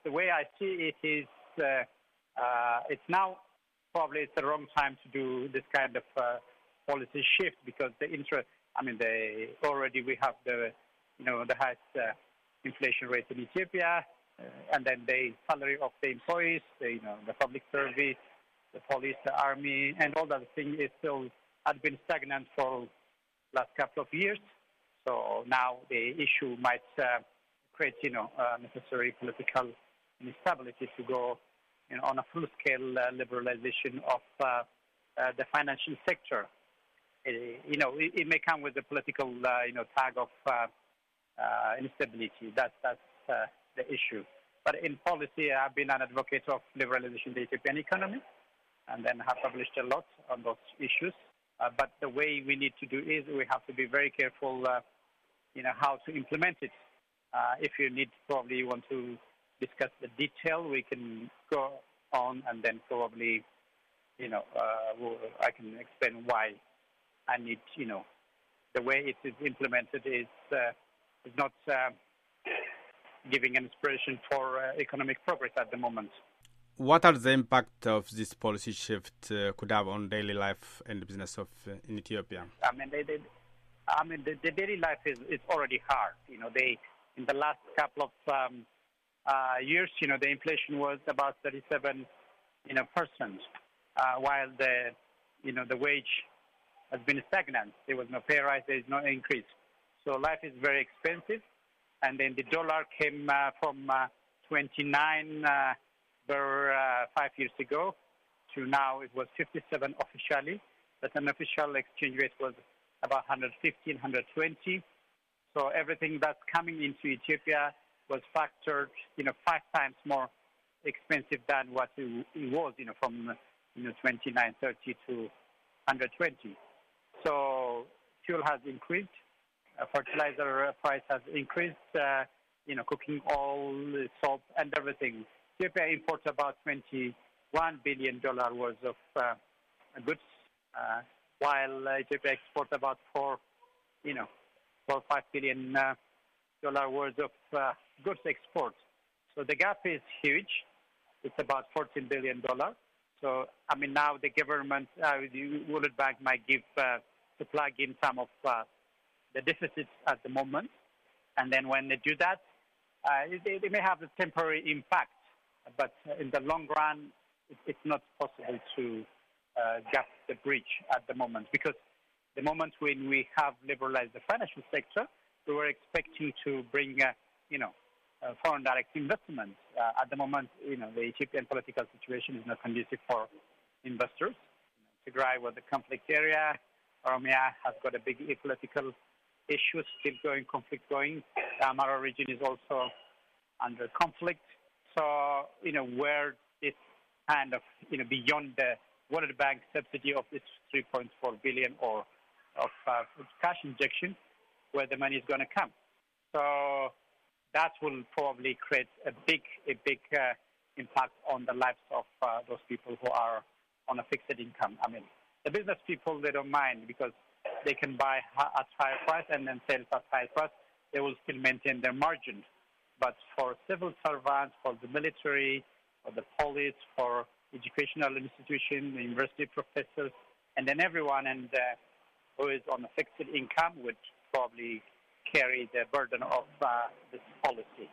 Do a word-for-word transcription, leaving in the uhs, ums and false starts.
the way I see it is uh, uh, it's now probably it's the wrong time to do this kind of uh, policy shift because the interest, I mean, the, already we have the, you know, the highest uh, inflation rate in Ethiopia, uh, and then the salary of the employees, the, you know, the public service, the police, the army, and all that thing is still had been stagnant for last couple of years. So now the issue might uh, create, you know, uh, necessary political instability to go, you know, on a full-scale uh, liberalization of uh, uh, the financial sector. Uh, you know, it, it may come with the political, uh, you know, tag of uh, uh, instability. That's that's uh, the issue. But in policy, I've been an advocate of liberalization of the Ethiopian economy, and then have published a lot on those issues. Uh, but the way we need to do is we have to be very careful, uh, you know, how to implement it. Uh, if you need, probably you want to discuss the detail, we can go on and then probably, you know, uh, we'll, I can explain why I need, you know, the way it is implemented is, uh, is not uh, giving an inspiration for uh, economic progress at the moment. What are the impact of this policy shift uh, could have on daily life and the business of uh, in Ethiopia? I mean, they, they, I mean, the, the daily life is, is already hard. You know, they in the last couple of um, uh, years, you know, the inflation was about thirty-seven, you know, percent, uh, while the, you know, the wage has been stagnant. There was no pay rise. There is no increase. So life is very expensive, and then the dollar came uh, from uh, twenty-nine. Uh, Were, uh, five years ago to now it was fifty-seven officially, but an official exchange rate was about one hundred fifteen, one hundred twenty. So everything that's coming into Ethiopia was factored, you know, five times more expensive than what it, it was, you know, from, you know, twenty-nine thirty to one hundred twenty. So fuel has increased, uh, fertilizer price has increased, uh, you know, cooking oil, soap, and everything. Ethiopia imports about twenty-one billion dollars worth of uh, goods, uh, while uh, Ethiopia exports about four, you know, four or five billion uh, dollar worth of uh, goods exports. So the gap is huge. It's about fourteen billion dollars. So, I mean, now the government, uh, the World Bank might give uh, to plug in some of uh, the deficits at the moment. And then when they do that, uh, they, they may have a temporary impact. But in the long run, it's not possible to uh, gap the bridge at the moment, because the moment when we have liberalized the financial sector, we were expecting to bring, uh, you know, uh, foreign direct investment. Uh, at the moment, you know, the Ethiopian political situation is not conducive for investors. You know, Tigray was a conflict area. Oromia has got a big political issue still going, conflict going. The Amara region is also under conflict. So, you know, where this kind of, you know, beyond the World Bank subsidy of this three point four billion dollars or of uh, cash injection, where the money is going to come. So that will probably create a big, a big uh, impact on the lives of uh, those people who are on a fixed income. I mean, the business people, they don't mind because they can buy at higher price and then sell at higher price. They will still maintain their margin. But for civil servants, for the military, for the police, for educational institutions, university professors, and then everyone and uh, who is on a fixed income would probably carry the burden of uh, this policy.